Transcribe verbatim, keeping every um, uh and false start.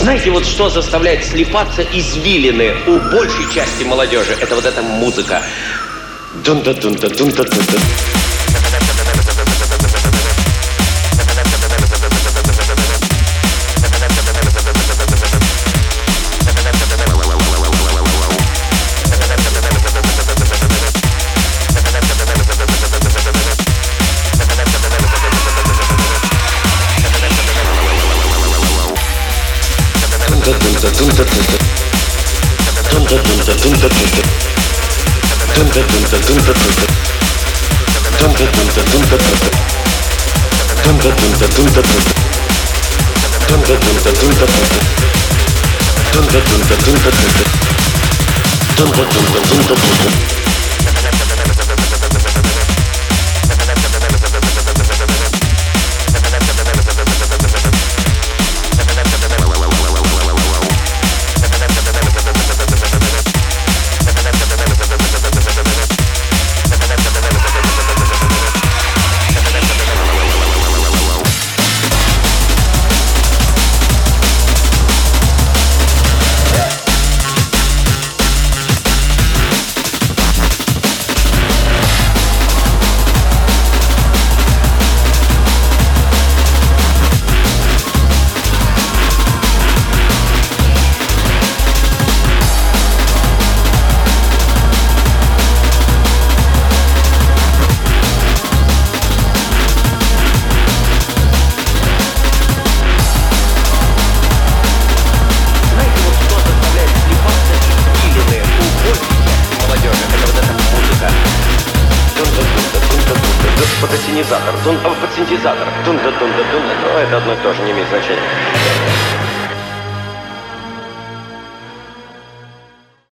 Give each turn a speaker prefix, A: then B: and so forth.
A: Знаете, вот что заставляет слипаться извилины у большей части молодежи? Это вот эта музыка. Дун-да-дун-да-дун-да-дун-да. Фотосинтезатор, тун, фотосинтезатор, тун-да-тун-да-тун, но это одно и то же, не имеет значения.